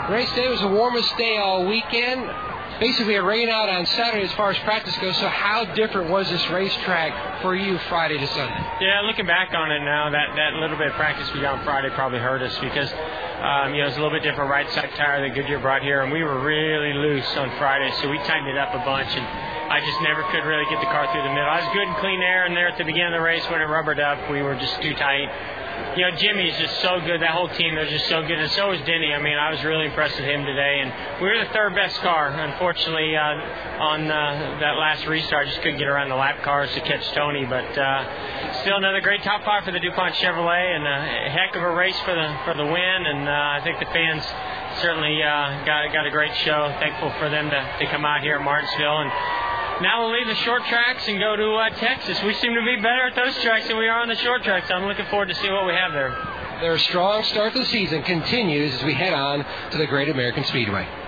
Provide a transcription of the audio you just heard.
Race day was the warmest day all weekend. Basically, it rained out on Saturday as far as practice goes. So how different was this racetrack for you Friday to Sunday? Yeah, looking back on it now, that little bit of practice we got on Friday probably hurt us because, it's a little bit different right side tire that Goodyear brought here, and we were really loose on Friday, so we tightened it up a bunch, and I just never could really get the car through the middle. I was good and clean air in there at the beginning of the race. When it rubbered up, we were just too tight. Jimmy's just so good. That whole team, they're just so good. And so is Denny. I mean, I was really impressed with him today. And we were the third best car. Unfortunately, on that last restart, just couldn't get around the lap cars to catch Tony. But still another great top five for the DuPont Chevrolet, and a heck of a race for the win. And I think the fans certainly got a great show. Thankful for them to come out here at Martinsville. And now we'll leave the short tracks and go to Texas. We seem to be better at those tracks than we are on the short tracks. I'm looking forward to see what we have there. Their strong start to the season continues as we head on to the Great American Speedway.